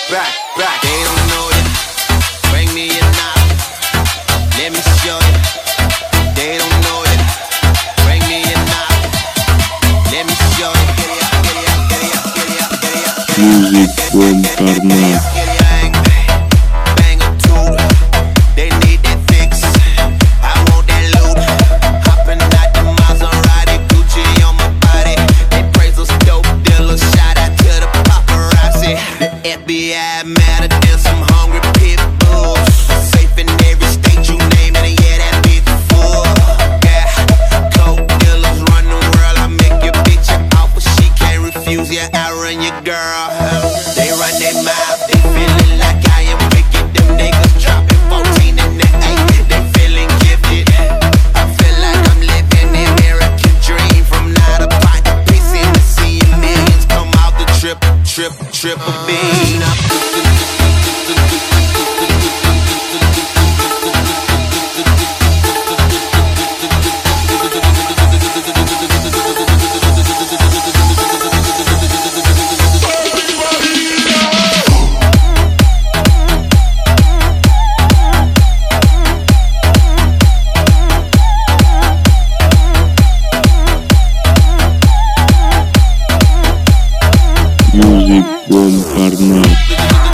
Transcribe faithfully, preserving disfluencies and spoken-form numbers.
back, back. They don't know you. Bring me a knot. Let me show you. They don't know you. Bring me a knot. Let me show you. Music from Karnal. F B I matter than some hungry pit bulls. Safe in every state you name it, yeah, that bitch full. Yeah, coke dealers run the world. I make your bitch an offer she can't refuse. Yeah, I run your girl. They run their mouth, they feeling like I am wicked. Them niggas dropping fourteen and the eight, they feeling gifted. I feel like I'm living the American dream. From not a pint of piss in to seeing millions come out the trip, trip, triple B. Music from Karnal.